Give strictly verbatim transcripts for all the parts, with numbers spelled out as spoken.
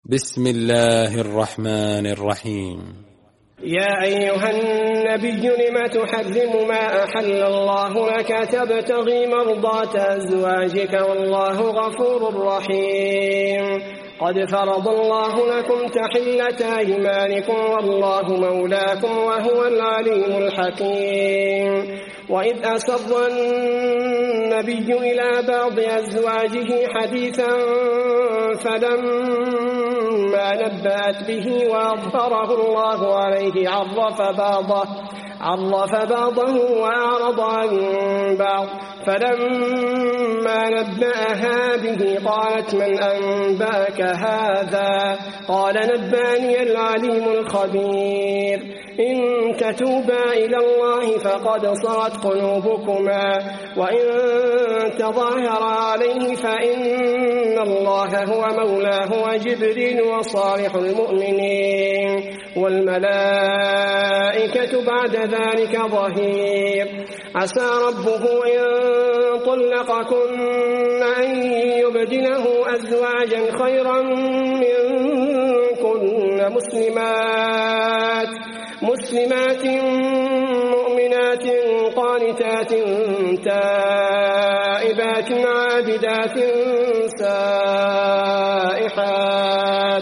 بسم الله الرحمن الرحيم. يا أيها النبي لم تحرم ما أحل الله لك تبتغي مرضات أزواجك والله غفور رحيم. قد فرض الله لكم تحلة أيمانكم والله مولاكم وهو العليم الحكيم. وإذ أسر النبي إلى بعض أزواجه حديثا فلما نبأت به وأظهره الله عليه عرف بعضه عرف بعضه وأعرض عن بعض. فلما نبأها به قالت من أنبأك هذا؟ قال نبأني العليم الخبير. إن تتوبا إلى الله فقد صغت قلوبكما وإن تظاهرا عليه فإن الله هو مولاه وجبريل وصالح المؤمنين والملائكة بعد ذلك ظهير. عسى ربه إن طلقكن أن يبدله أزواجا خيرا منكن مسلمات مسلمات مؤمنات قانتات تائبات عابدات سائحات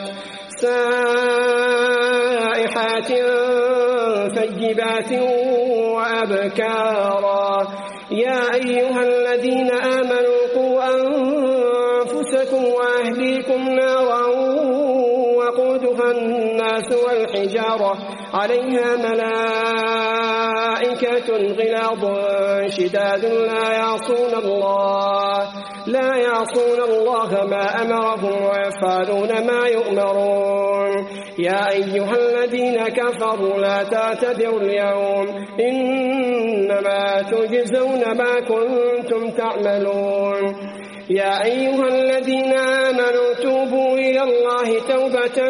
سائحات ثيبات وأبكارا. يا أيها الذين آمنوا قوا أنفسكم وأهليكم نارا وقودها الناس والحجارة عليها ملائكة غلاظ شداد لا يعصون الله لا يعصون الله ما أمرهم ويفعلون ما يؤمرون. يا أيها الذين كفروا لا تعتذروا اليوم إنما تجزون ما كنتم تعملون. يا أيها الذين آمنوا توبوا إلى الله توبة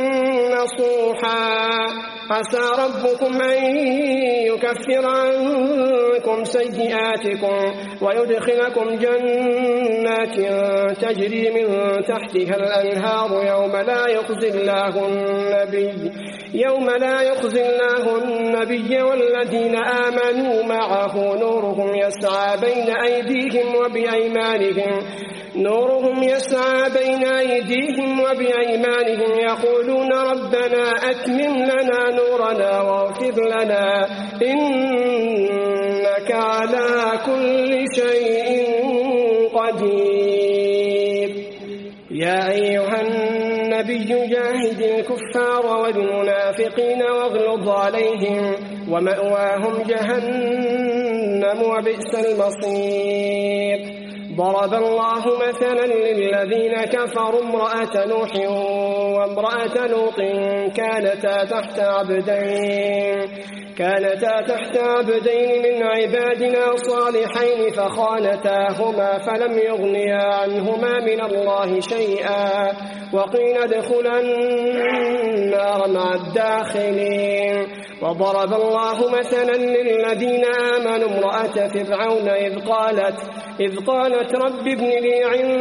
نصوحا عسى ربكم أن يكفر عنكم سيئاتكم ويدخلكم جنات تجري من تحتها الأنهار يوم لا يخزي الله النبي يوم لا يخزي الله النبي والذين آمنوا معه نورهم يسعى بين أيديهم وبأيمانهم نورهم يسعى بين أيديهم وبأيمانهم يقولون ربنا أتمم لنا نورنا واغفر لنا إنك على كل شيء قدير. يا أيها النبي جاهد الكفار والمنافقين واغلظ عليهم ومأواهم جهنم وبئس المصير. ضرب الله مثلا للذين كفروا امرأة نوح وامرأة لوط كانتا تحت عبدين كانتا تحت عبدين من عبادنا صالحين فخانتاهما فلم يغنيا عنهما من الله شيئا وقيل ادخلا النار مع الداخلين. وضرب الله مثلا للذين آمنوا امرأة فرعون إذ قالت إذ قالت رب ابن لي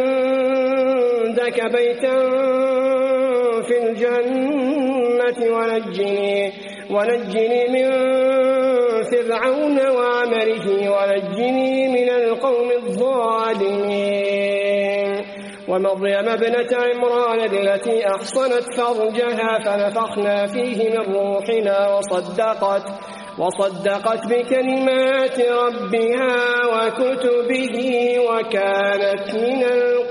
عندك بيتا في الجنة ونجني ونجني من فرعون وعمله ونجني من القوم الظالمين. ومريم ابنة عمران التي أحصنت فرجها فنفخنا فيه من روحنا وصدقت وصدقت بكلمات ربها وكتبه وكانت من